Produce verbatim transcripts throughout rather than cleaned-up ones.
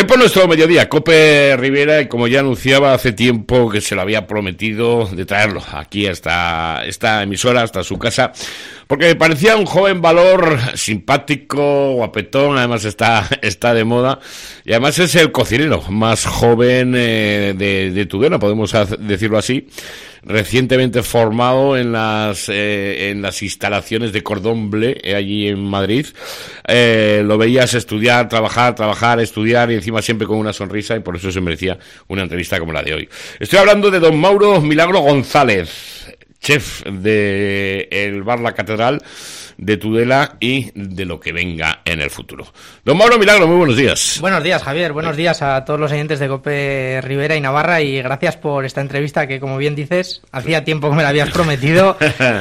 Tiempo nuestro mediodía, Cope Rivera, y como ya anunciaba hace tiempo que se lo había prometido de traerlo aquí hasta esta emisora, hasta su casa, porque me parecía un joven valor simpático, guapetón, además está, está de moda, y además es el cocinero más joven eh, de, de Tudela, podemos decirlo así, recientemente formado en las eh, en las instalaciones de Cordon Bleu, eh, allí en Madrid. Eh, lo veías estudiar, trabajar, trabajar, estudiar, y encima siempre con una sonrisa, y por eso se merecía una entrevista como la de hoy. Estoy hablando de don Mauro Milagro González, chef de el bar La Catedral de Tudela y de lo que venga en el futuro. Don Mauro Milagro, muy buenos días. Buenos días, Javier. Buenos días a todos los oyentes de Cope Rivera y Navarra, y gracias por esta entrevista que, como bien dices, hacía tiempo que me la habías prometido.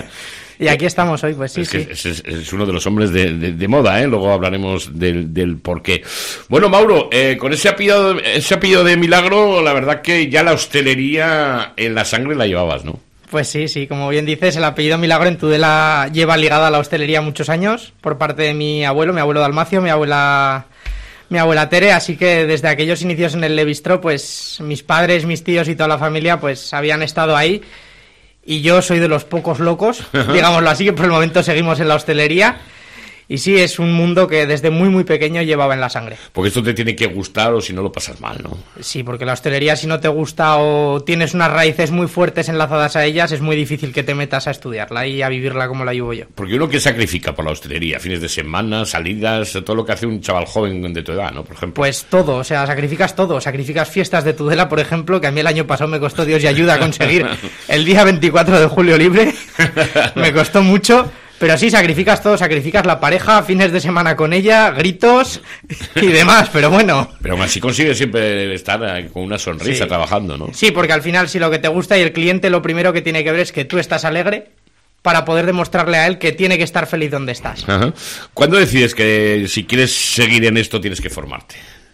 Y aquí estamos hoy, pues sí, es que sí. Es, es, es uno de los hombres de, de, de moda, ¿eh? Luego hablaremos del, del porqué. Bueno, Mauro, eh, con ese apellido, ese apellido de Milagro, la verdad que ya la hostelería en la sangre la llevabas, ¿no? Pues sí, sí, como bien dices, el apellido Milagro en Tudela lleva ligada a la hostelería muchos años, por parte de mi abuelo, mi abuelo Dalmacio, mi abuela mi abuela Tere, así que desde aquellos inicios en el Le Bistró, pues mis padres, mis tíos y toda la familia pues habían estado ahí, y yo soy de los pocos locos, digámoslo así, que por el momento seguimos en la hostelería. Y sí, es un mundo que desde muy, muy pequeño llevaba en la sangre. Porque esto te tiene que gustar o si no lo pasas mal, ¿no? Sí, porque la hostelería, si no te gusta o tienes unas raíces muy fuertes enlazadas a ellas, es muy difícil que te metas a estudiarla y a vivirla como la vivo yo. Porque uno que sacrifica por la hostelería, fines de semana, salidas, todo lo que hace un chaval joven de tu edad, ¿no? Por ejemplo. Pues todo, o sea, sacrificas todo. Sacrificas fiestas de Tudela, por ejemplo, que a mí el año pasado me costó Dios y ayuda a conseguir el día veinticuatro de julio libre. Me costó mucho. Pero sí, sacrificas todo, sacrificas la pareja, fines de semana con ella, gritos y demás, pero bueno. Pero aún así consigues siempre estar con una sonrisa, sí, trabajando, ¿no? Sí, porque al final si lo que te gusta y el cliente lo primero que tiene que ver es que tú estás alegre para poder demostrarle a él que tiene que estar feliz donde estás. Ajá. ¿Cuándo decides que si quieres seguir en esto tienes que formarte?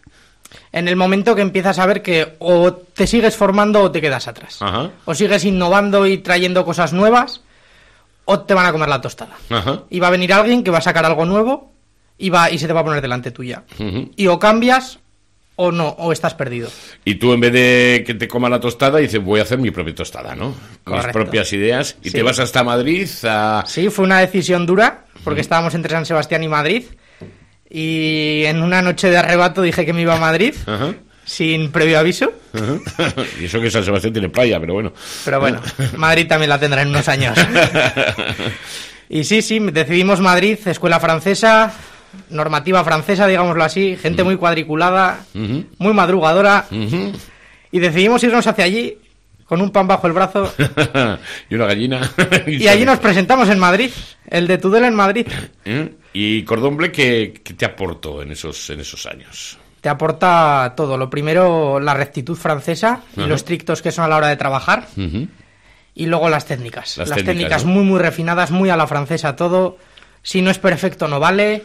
En el momento que empiezas a ver que o te sigues formando o te quedas atrás. Ajá. O sigues innovando y trayendo cosas nuevas, o te van a comer la tostada. Ajá. Y va a venir alguien que va a sacar algo nuevo y va y se te va a poner delante tuya. Uh-huh. Y o cambias o no, o estás perdido. Y tú, en vez de que te coma la tostada, dices, voy a hacer mi propia tostada, ¿no? Correcto. Mis propias ideas. Y sí. Te vas hasta Madrid a... Sí, fue una decisión dura, porque uh-huh. estábamos entre San Sebastián y Madrid. Y en una noche de arrebato dije que me iba a Madrid. Uh-huh. Sin previo aviso. Uh-huh. Y eso que San Sebastián tiene playa, pero bueno. Pero bueno, Madrid también la tendrá en unos años. Y sí, sí, decidimos Madrid, escuela francesa, normativa francesa, digámoslo así, gente uh-huh. muy cuadriculada, uh-huh. muy madrugadora, uh-huh. y decidimos irnos hacia allí con un pan bajo el brazo. Y una gallina. Y allí nos presentamos en Madrid, el de Tudela en Madrid. ¿Eh? ¿Y Cordon Bleu qué, qué te aportó en esos, en esos años? Te aporta todo. Lo primero, la rectitud francesa y uh-huh. lo estrictos que son a la hora de trabajar. Uh-huh. Y luego las técnicas. Las, las técnicas, técnicas ¿no? muy, muy refinadas, muy a la francesa todo. Si no es perfecto, no vale.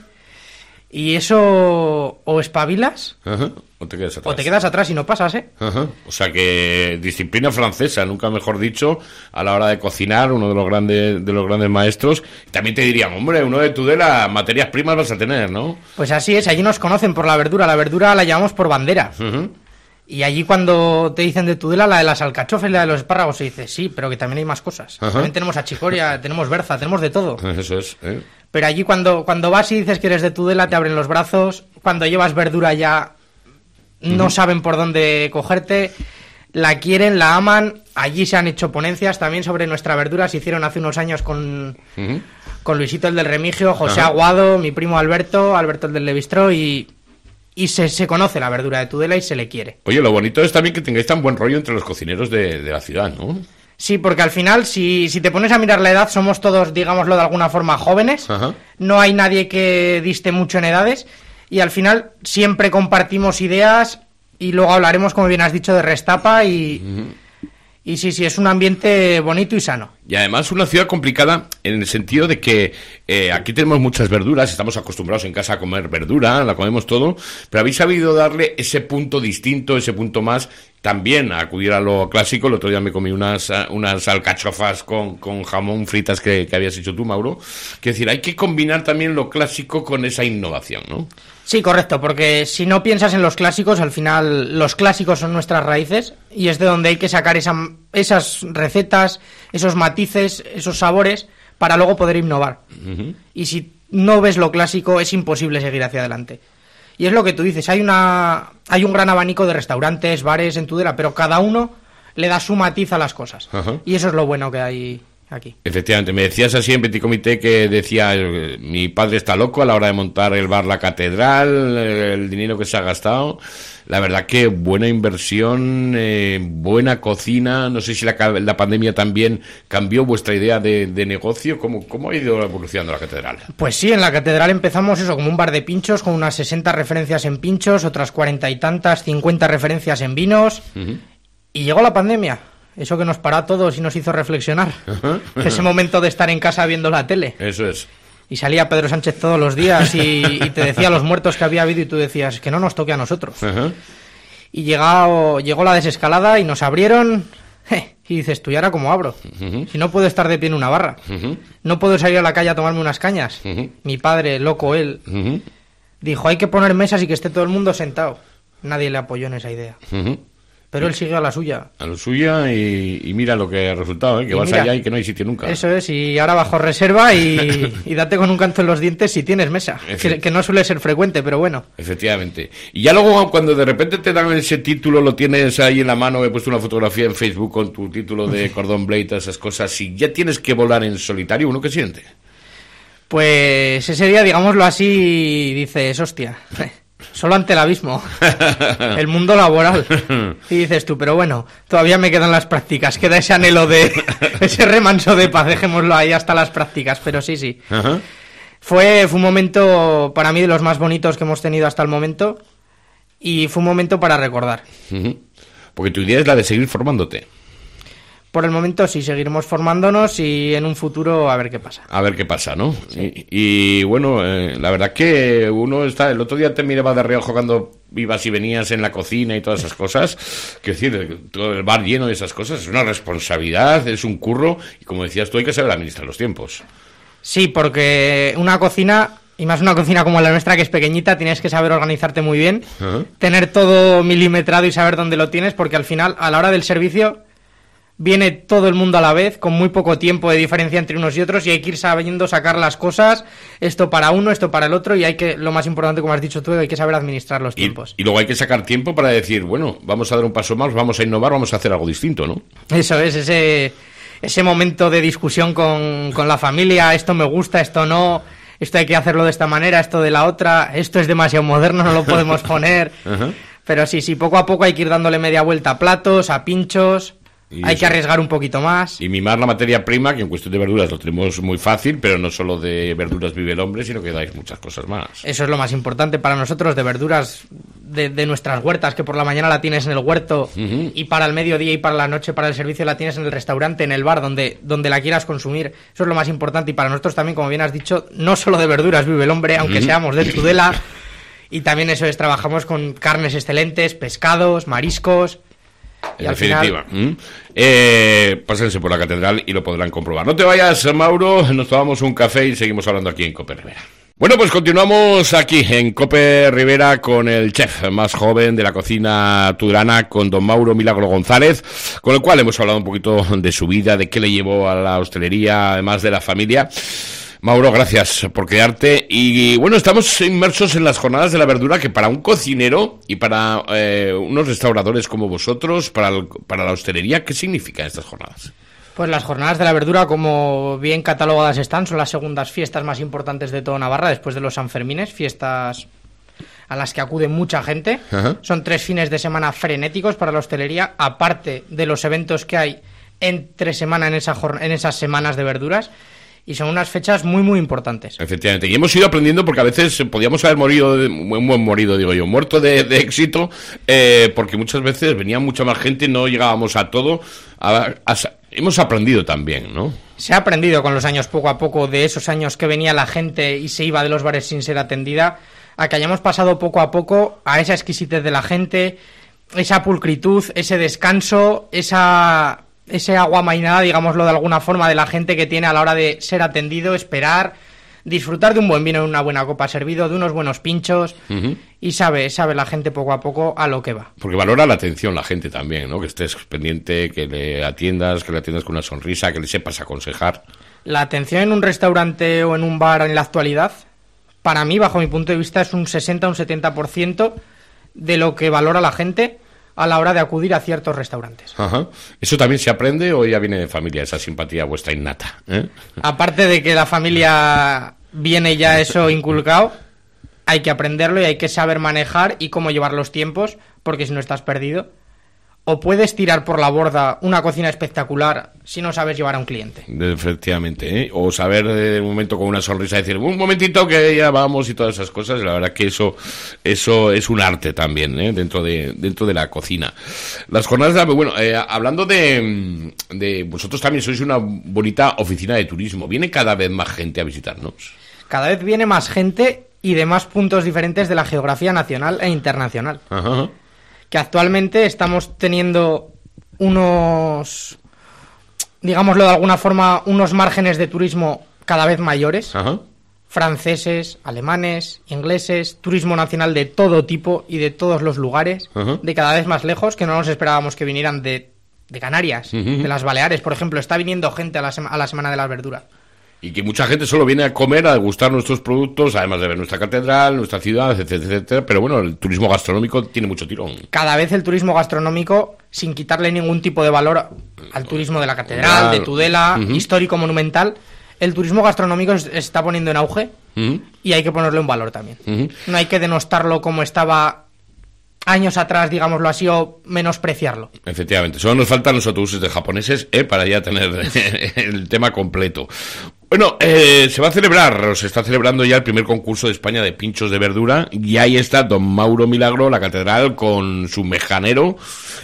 Y eso o espabilas uh-huh. o te quedas atrás. O te quedas atrás y no pasas, ¿eh? Uh-huh. O sea que disciplina francesa, nunca mejor dicho, a la hora de cocinar, uno de los grandes de los grandes maestros. También te dirían, hombre, uno de Tudela, materias primas vas a tener, ¿no? Pues así es, allí nos conocen por la verdura. La verdura la llamamos por bandera. Uh-huh. Y allí cuando te dicen de Tudela, la de las alcachofas y la de los espárragos, se dice, sí, pero que también hay más cosas. Uh-huh. También tenemos achicoria, tenemos berza, tenemos de todo. Eso es, ¿eh? Pero allí cuando, cuando vas y dices que eres de Tudela, te abren los brazos. Cuando llevas verdura ya no uh-huh. saben por dónde cogerte. La quieren, la aman. Allí se han hecho ponencias también sobre nuestra verdura. Se hicieron hace unos años con, uh-huh. con Luisito el del Remigio, José uh-huh. Aguado, mi primo Alberto, Alberto el del Le Bistró, y... Y se, se conoce la verdura de Tudela y se le quiere. Oye, lo bonito es también que tengáis tan buen rollo entre los cocineros de, de la ciudad, ¿no? Sí, porque al final, si, si te pones a mirar la edad, somos todos, digámoslo de alguna forma, jóvenes. Ajá. No hay nadie que diste mucho en edades. Y al final siempre compartimos ideas y luego hablaremos, como bien has dicho, de Restapa y... Uh-huh. Y sí, sí, es un ambiente bonito y sano. Y además una ciudad complicada en el sentido de que eh, aquí tenemos muchas verduras, estamos acostumbrados en casa a comer verdura, la comemos todo, pero habéis sabido darle ese punto distinto, ese punto más, también a acudir a lo clásico. El otro día me comí unas, unas alcachofas con, con jamón fritas que, que habías hecho tú, Mauro. Es decir, hay que combinar también lo clásico con esa innovación, ¿no? Sí, correcto, porque si no piensas en los clásicos, al final los clásicos son nuestras raíces y es de donde hay que sacar esa, esas recetas, esos matices, esos sabores para luego poder innovar. Uh-huh. Y si no ves lo clásico, es imposible seguir hacia adelante. Y es lo que tú dices, hay una hay un gran abanico de restaurantes, bares en Tudela, pero cada uno le da su matiz a las cosas. Uh-huh. Y eso es lo bueno que hay aquí. Efectivamente, me decías así en Petit Comité que decía, mi padre está loco a la hora de montar el bar La Catedral, el dinero que se ha gastado. La verdad que buena inversión, eh, buena cocina. No sé si la, la pandemia también cambió vuestra idea de, de negocio. ¿Cómo, ¿Cómo ha ido evolucionando la catedral? Pues sí, en la catedral empezamos eso, como un bar de pinchos, con unas sesenta referencias en pinchos, otras cuarenta y tantas, cincuenta referencias en vinos. Uh-huh. Y llegó la pandemia. Eso que nos paró a todos y nos hizo reflexionar. Uh-huh. Ese momento de estar en casa viendo la tele. Eso es. Y salía Pedro Sánchez todos los días y, y te decía los muertos que había habido y tú decías que no nos toque a nosotros. Uh-huh. Y llegó, llegó la desescalada y nos abrieron eh, y dices, tú, ¿y ahora cómo abro? Uh-huh. Si no puedo estar de pie en una barra. Uh-huh. No puedo salir a la calle a tomarme unas cañas. Uh-huh. Mi padre, loco él, uh-huh. dijo, hay que poner mesas y que esté todo el mundo sentado. Nadie le apoyó en esa idea. Uh-huh. Pero él sigue a la suya. A la suya y, y mira lo que ha resultado, ¿eh? Que y vas mira, allá y que no hay sitio nunca. Eso es, y ahora bajo reserva y, y date con un canto en los dientes si tienes mesa, que, que no suele ser frecuente, pero bueno. Efectivamente. Y ya luego cuando de repente te dan ese título, lo tienes ahí en la mano, he puesto una fotografía en Facebook con tu título de Cordon Bleu y todas esas cosas, y ya tienes que volar en solitario, ¿uno qué siente? Pues ese día, digámoslo así, dices, hostia... Solo ante el abismo, el mundo laboral. Y dices tú, pero bueno, todavía me quedan las prácticas, queda ese anhelo de, ese remanso de paz, dejémoslo ahí hasta las prácticas, pero sí, sí. Uh-huh. Fue, fue un momento para mí de los más bonitos que hemos tenido hasta el momento y fue un momento para recordar. Uh-huh. Porque tu idea es la de seguir formándote. Por el momento sí, seguiremos formándonos y en un futuro a ver qué pasa. A ver qué pasa, ¿no? Sí. Y, y bueno, eh, la verdad que uno está... El otro día te miraba de reojo cuando ibas y venías en la cocina y todas esas cosas. Quiero decir, todo el bar lleno de esas cosas es una responsabilidad, es un curro. Y como decías tú, hay que saber administrar los tiempos. Sí, porque una cocina... Y más una cocina como la nuestra, que es pequeñita, tienes que saber organizarte muy bien. Uh-huh. Tener todo milimetrado y saber dónde lo tienes, porque al final, a la hora del servicio... Viene todo el mundo a la vez, con muy poco tiempo de diferencia entre unos y otros, y hay que ir sabiendo sacar las cosas, esto para uno, esto para el otro, y hay que, lo más importante, como has dicho tú, hay que saber administrar los tiempos. Y, y luego hay que sacar tiempo para decir, bueno, vamos a dar un paso más, vamos a innovar, vamos a hacer algo distinto, ¿no? Eso es, ese, ese momento de discusión con, con la familia, esto me gusta, esto no, esto hay que hacerlo de esta manera, esto de la otra, esto es demasiado moderno, no lo podemos poner. Uh-huh. Pero sí, sí, poco a poco hay que ir dándole media vuelta a platos, a pinchos... Y hay eso, que arriesgar un poquito más. Y mimar la materia prima, que en cuestión de verduras lo tenemos muy fácil, pero no solo de verduras vive el hombre, sino que dais muchas cosas más. Eso es lo más importante para nosotros, de verduras de, de nuestras huertas, que por la mañana la tienes en el huerto, uh-huh. y para el mediodía y para la noche, para el servicio, la tienes en el restaurante, en el bar, donde, donde la quieras consumir. Eso es lo más importante. Y para nosotros también, como bien has dicho, no solo de verduras vive el hombre, aunque uh-huh. seamos de Tudela. Y también eso es, trabajamos con carnes excelentes, pescados, mariscos... En definitiva. Final... ¿Mm? Eh, pásense por la catedral y lo podrán comprobar. No te vayas, Mauro, nos tomamos un café y seguimos hablando aquí en Cope Rivera. Bueno, pues continuamos aquí en Cope Rivera con el chef más joven de la cocina tudelana, con don Mauro Milagro González, con el cual hemos hablado un poquito de su vida, de qué le llevó a la hostelería, además de la familia. Mauro, gracias por quedarte. Y bueno, estamos inmersos en las jornadas de la verdura, que para un cocinero y para eh, unos restauradores como vosotros, para, el, para la hostelería, ¿qué significan estas jornadas? Pues las jornadas de la verdura, como bien catalogadas están, son las segundas fiestas más importantes de toda Navarra, después de los Sanfermines, fiestas a las que acude mucha gente. Ajá. Son tres fines de semana frenéticos para la hostelería, aparte de los eventos que hay entre semana en, esa jorn- en esas semanas de verduras. Y son unas fechas muy, muy importantes. Efectivamente. Y hemos ido aprendiendo porque a veces podíamos haber morido, de, muy, muy morido, digo yo, muerto de, de éxito, eh, porque muchas veces venía mucha más gente, no llegábamos a todo. A, a, hemos aprendido también, ¿no? Se ha aprendido con los años, poco a poco, de esos años que venía la gente y se iba de los bares sin ser atendida, a que hayamos pasado poco a poco a esa exquisitez de la gente, esa pulcritud, ese descanso, esa... ese agua mainada, digámoslo de alguna forma, de la gente que tiene a la hora de ser atendido, esperar, disfrutar de un buen vino, de una buena copa servido, de unos buenos pinchos, uh-huh. y sabe, sabe la gente poco a poco a lo que va. Porque valora la atención la gente también, ¿no? Que estés pendiente, que le atiendas, que le atiendas con una sonrisa, que le sepas aconsejar. La atención en un restaurante o en un bar en la actualidad, para mí, bajo mi punto de vista, es un sesenta a un setenta por ciento de lo que valora la gente a la hora de acudir a ciertos restaurantes. Ajá. ¿Eso también se aprende o ya viene de familia, esa simpatía vuestra innata? ¿eh? Aparte de que la familia viene ya eso inculcado, hay que aprenderlo y hay que saber manejar y cómo llevar los tiempos, porque si no estás perdido. O puedes tirar por la borda una cocina espectacular si no sabes llevar a un cliente. Efectivamente, ¿eh? O saber de un momento con una sonrisa decir, un momentito que ya vamos y todas esas cosas. La verdad que eso eso es un arte también, ¿eh? dentro de dentro de la cocina. Las jornadas, bueno, eh, hablando de, de... Vosotros también sois una bonita oficina de turismo. ¿Viene cada vez más gente a visitarnos? Cada vez viene más gente y de más puntos diferentes de la geografía nacional e internacional. Ajá. Que actualmente estamos teniendo unos, digámoslo de alguna forma, unos márgenes de turismo cada vez mayores. Ajá. Franceses, alemanes, ingleses, turismo nacional de todo tipo y de todos los lugares, uh-huh. de cada vez más lejos, que no nos esperábamos que vinieran de, de Canarias, uh-huh. de las Baleares, por ejemplo. Está viniendo gente a la, sema, a la Semana de las Verduras. Y que mucha gente solo viene a comer, a degustar nuestros productos, además de ver nuestra catedral, nuestra ciudad, etcétera, etcétera. Pero bueno, el turismo gastronómico tiene mucho tirón. Cada vez el turismo gastronómico, sin quitarle ningún tipo de valor al turismo de la catedral, de Tudela, uh-huh. histórico, monumental, el turismo gastronómico se está poniendo en auge uh-huh. y hay que ponerle un valor también. Uh-huh. No hay que denostarlo como estaba años atrás, digámoslo así, o menospreciarlo. Efectivamente, solo nos faltan los autobuses de japoneses eh, para ya tener el tema completo. Bueno, eh, se va a celebrar, o se está celebrando ya el primer concurso de España de pinchos de verdura, y ahí está don Mauro Milagro, la catedral, con su mejanero,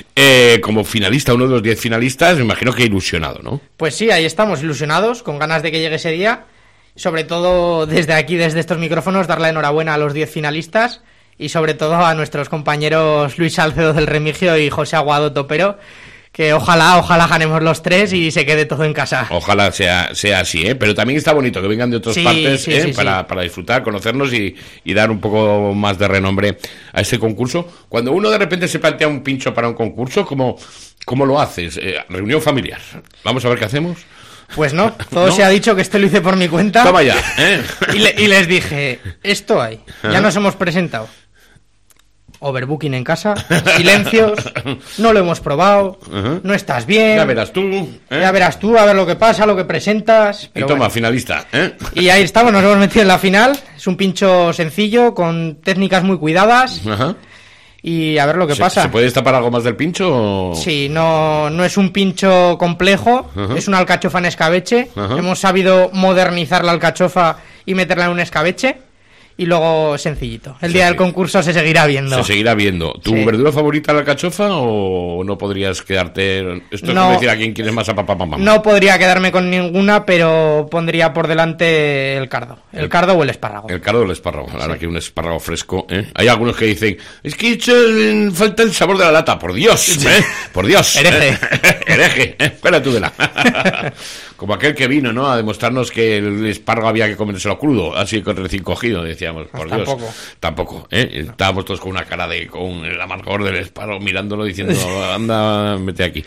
eh, como finalista, uno de los diez finalistas. Me imagino que ilusionado, ¿no? Pues sí, ahí estamos, ilusionados, con ganas de que llegue ese día. Sobre todo, desde aquí, desde estos micrófonos, dar la enhorabuena a los diez finalistas, y sobre todo a nuestros compañeros Luis Salcedo del Remigio y José Aguado Topero, que ojalá, ojalá ganemos los tres y se quede todo en casa. Ojalá sea sea así, ¿eh? Pero también está bonito que vengan de otras sí, partes sí, ¿eh? sí, para, sí. para disfrutar, conocernos y, y dar un poco más de renombre a este concurso. Cuando uno de repente se plantea un pincho para un concurso, ¿cómo, cómo lo haces? Eh, reunión familiar. Vamos a ver qué hacemos. Pues no, todo ¿No? se ha dicho que esto lo hice por mi cuenta. Toma ya, ¿eh? Y, le, y les dije, esto hay, ya nos hemos presentado. Overbooking en casa, silencios, no lo hemos probado, uh-huh. no estás bien. Ya verás tú. ¿eh? Ya verás tú, a ver lo que pasa, lo que presentas. Pero y toma, bueno. finalista. ¿eh? Y ahí estamos, nos hemos metido en la final. Es un pincho sencillo, con técnicas muy cuidadas. Uh-huh. Y a ver lo que ¿Se, pasa. ¿Se puede destapar algo más del pincho? O... Sí, no, no es un pincho complejo, uh-huh. es una alcachofa en escabeche. Uh-huh. Hemos sabido modernizar la alcachofa y meterla en un escabeche. Y luego sencillito. El día sí, del concurso se seguirá viendo. Se seguirá viendo. ¿Tu sí. verdura favorita la alcachofa o no podrías quedarte? Esto es no, como decir a quién quieres más a papá mamá. No podría quedarme con ninguna, pero pondría por delante el cardo. El, el cardo o el espárrago. El cardo o el espárrago. Ahora sí. que un espárrago fresco. ¿eh? Hay algunos que dicen, es que hecho, falta el sabor de la lata. Por Dios, ¿eh? Por Dios. Hereje. Hereje. ¿eh? Espera tú de la. Como aquel que vino, ¿no? A demostrarnos que el espárrago había que comérselo crudo, así con recién cogido, decíamos, por pues Dios. Tampoco. Tampoco, ¿eh? Estábamos todos con una cara de, con el amargor del espárrago, mirándolo, diciendo, anda, mete aquí.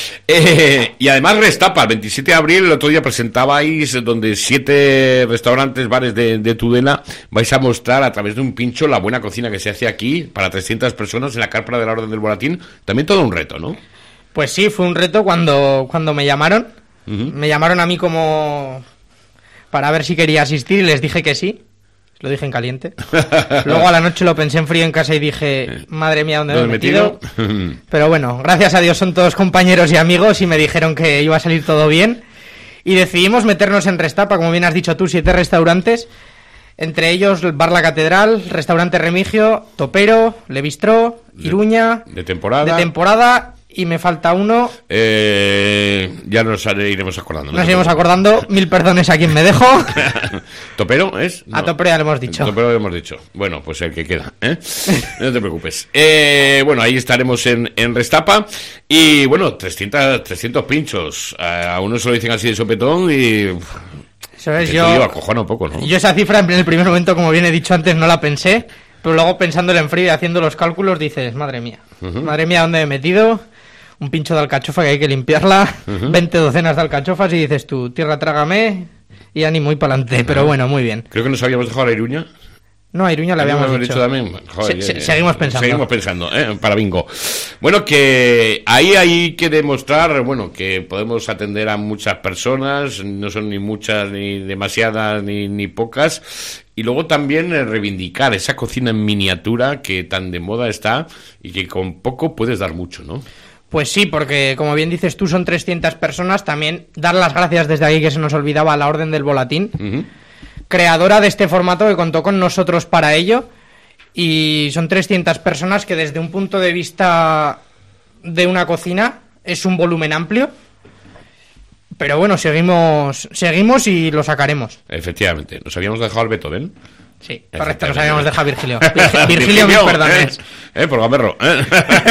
Eh, y además Restapa, el veintisiete de abril, el otro día presentabais, donde siete restaurantes, bares de, de Tudela, vais a mostrar a través de un pincho la buena cocina que se hace aquí, para trescientas personas, en la carpa de la Orden del Boratín. También todo un reto, ¿no? Pues sí, fue un reto cuando, cuando me llamaron. Uh-huh. Me llamaron a mí como para ver si quería asistir y les dije que sí. Lo dije en caliente. Luego a la noche lo pensé en frío en casa y dije, madre mía, ¿dónde me he metido? metido? Pero bueno, gracias a Dios son todos compañeros y amigos y me dijeron que iba a salir todo bien. Y decidimos meternos en Restapa, como bien has dicho tú, siete restaurantes. Entre ellos el Bar La Catedral, Restaurante Remigio, Topero, Le Bistró, Iruña. De, de temporada. De temporada. Y me falta uno. Eh, ya nos iremos acordando. Nos iremos acordando. Mil perdones a quien me dejo. ¿Topero es? No. A Topero ya lo hemos dicho. Topero lo hemos dicho. Bueno, pues el que queda, ¿eh? No te preocupes. Eh, bueno, ahí estaremos en, en Restapa. Y bueno, trescientos, trescientos pinchos. A uno se lo dicen así de sopetón y... Eso es, que yo... tío, acojona un poco, ¿no? Yo esa cifra en el primer momento, como bien he dicho antes, no la pensé, pero luego pensándolo en frío y haciendo los cálculos dices, madre mía, uh-huh. madre mía, ¿dónde me he metido? Un pincho de alcachofa que hay que limpiarla, uh-huh. veinte docenas de alcachofas y dices tú, tierra trágame y ánimo y pa'lante, uh-huh. pero bueno, muy bien. Creo que nos habíamos dejado la Iruña. No, a Iruña le habíamos dicho. dicho también. Joder, se, se, seguimos pensando. Seguimos pensando, ¿eh? Para bingo. Bueno, que ahí hay que demostrar, bueno, que podemos atender a muchas personas, no son ni muchas, ni demasiadas, ni, ni pocas. Y luego también reivindicar esa cocina en miniatura que tan de moda está y que con poco puedes dar mucho, ¿no? Pues sí, porque como bien dices tú, son trescientas personas. También dar las gracias desde aquí, que se nos olvidaba, a la Orden del Volatín. Uh-huh. Creadora de este formato, que contó con nosotros para ello, y son trescientas personas que desde un punto de vista de una cocina es un volumen amplio, pero bueno, seguimos seguimos y lo sacaremos. Efectivamente, nos habíamos dejado al Beethoven. Sí, correcto, nos habíamos dejado a Virgilio. Virgilio, Virgilio mis perdones. Eh, eh, por gamberro. Eh.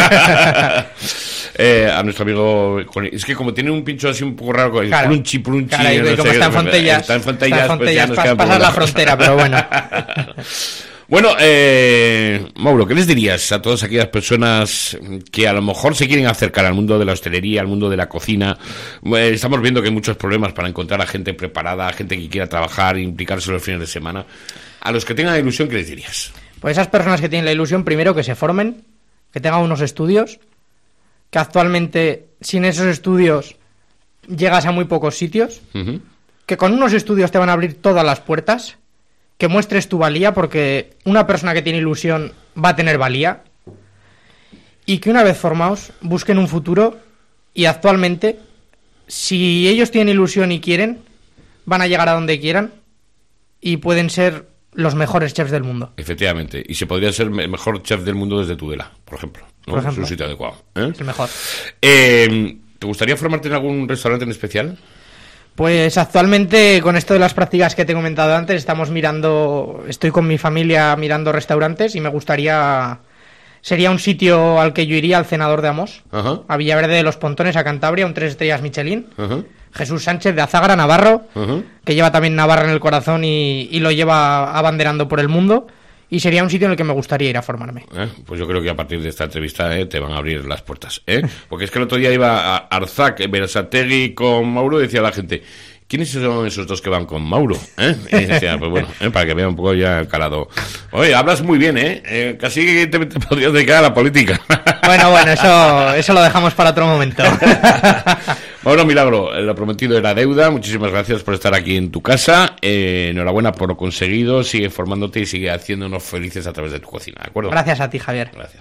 Eh, a nuestro amigo, es que como tiene un pincho así un poco raro, claro, prunchi, prunchi, claro, y no como sé, está en Fontellas, está en Fontellas, está en Fontellas pues ya nos pasar la frontera, pero bueno. Bueno, eh, Mauro, ¿qué les dirías a todas aquellas personas que a lo mejor se quieren acercar al mundo de la hostelería, al mundo de la cocina? Eh, estamos viendo que hay muchos problemas para encontrar a gente preparada, a gente que quiera trabajar, implicarse los fines de semana. A los que tengan la ilusión, ¿qué les dirías? Pues esas personas que tienen la ilusión, primero que se formen, que tengan unos estudios, que actualmente sin esos estudios llegas a muy pocos sitios, uh-huh. que con unos estudios te van a abrir todas las puertas, que muestres tu valía, porque una persona que tiene ilusión va a tener valía, y que una vez formados busquen un futuro, y actualmente, si ellos tienen ilusión y quieren, van a llegar a donde quieran y pueden ser los mejores chefs del mundo. Efectivamente, y se podría ser el mejor chef del mundo desde Tudela, por ejemplo. ¿No? Por ejemplo. Es un sitio adecuado. ¿eh? Es el mejor. Eh, ¿Te gustaría formarte en algún restaurante en especial? Pues actualmente, con esto de las prácticas que te he comentado antes, estamos mirando, estoy con mi familia mirando restaurantes y me gustaría, sería un sitio al que yo iría, al Cenador de Amos, uh-huh. a Villaverde de los Pontones, a Cantabria, un tres estrellas Michelin. Uh-huh. Jesús Sánchez de Azagra, Navarro, uh-huh. que lleva también Navarra en el corazón y, y lo lleva abanderando por el mundo. Y sería un sitio en el que me gustaría ir a formarme. Eh, pues yo creo que a partir de esta entrevista eh, te van a abrir las puertas. ¿eh? Porque es que el otro día iba a Arzac, Berasategui con Mauro y decía la gente, ¿quiénes son esos dos que van con Mauro? ¿Eh? Y decía, pues bueno, eh, para que vea un poco ya el calado. Oye, hablas muy bien, ¿eh? eh casi te, te podrías dedicar a la política. Bueno, bueno, eso, eso lo dejamos para otro momento. Bueno, Milagro, lo prometido era deuda. Muchísimas gracias por estar aquí en tu casa. Eh, enhorabuena por lo conseguido. Sigue formándote y sigue haciéndonos felices a través de tu cocina, ¿de acuerdo? Gracias a ti, Javier. Gracias.